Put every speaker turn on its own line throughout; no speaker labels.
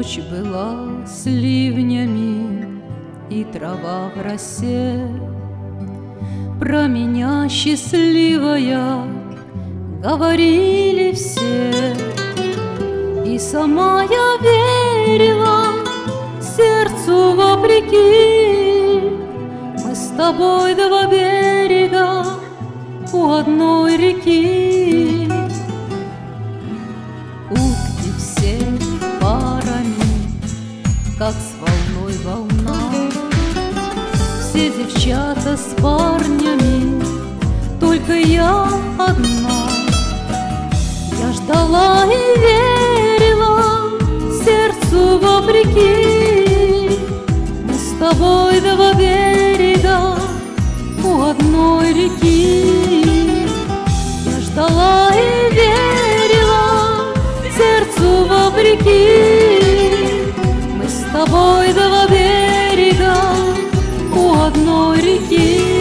Ночь была с ливнями и трава в росе. Про меня счастливая говорили все, и сама я верила сердцу вопреки. Мы с тобой два берега у одной реки. Утки все парами, как с волной волна. Все девчата с парнями, только я одна. Я ждала и верила сердцу вопреки. Мы с тобой два берега у одной реки. Я ждала и верила сердцу вопреки. Мы с тобой два берега у одной реки.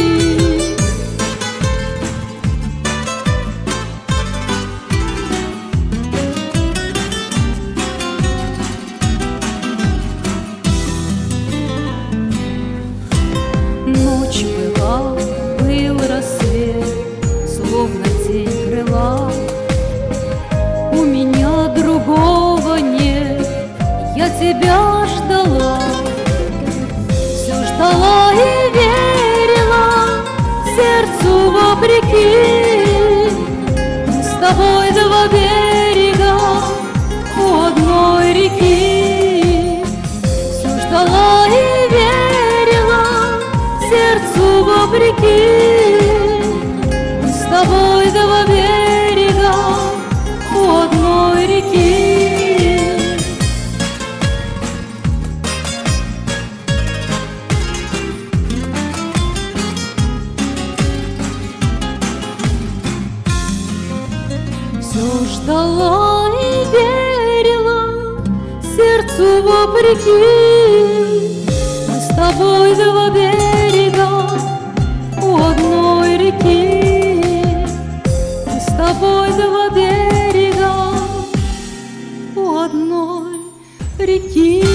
Ночь была, был рассвет, словно тень крыла. У меня другого нет, я тебя ждала. Все ждала и верила сердцу вопреки. Мы с тобой два берега у одной реки. Все ждала и верила сердцу вопреки. Мы с тобой два берега у одной реки. Все ждала и верила сердцу вопреки. Мы с тобой два берега у одной реки. Мы с тобой два берега у одной реки.